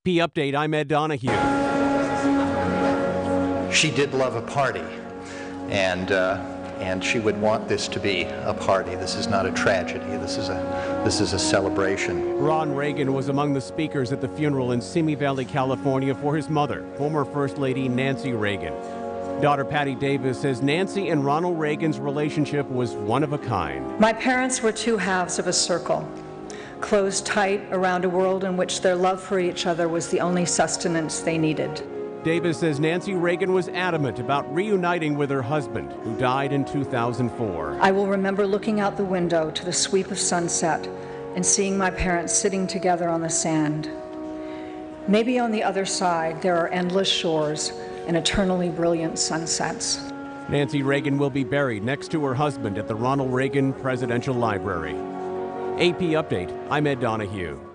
Update, I'm Ed Donahue. She did love a party, and she would want this to be a party. This is not a tragedy. This is a celebration. Ron Reagan was among the speakers at the funeral in Simi Valley, California for his mother, former First Lady Nancy Reagan. Daughter Patty Davis says Nancy and Ronald Reagan's relationship was one of a kind. My parents were two halves of a circle, closed tight around a world in which their love for each other was the only sustenance they needed. Davis says Nancy Reagan was adamant about reuniting with her husband, who died in 2004. I will remember looking out the window to the sweep of sunset and seeing my parents sitting together on the sand. Maybe on the other side there are endless shores and eternally brilliant sunsets. Nancy Reagan will be buried next to her husband at the Ronald Reagan Presidential Library. AP Update, I'm Ed Donahue.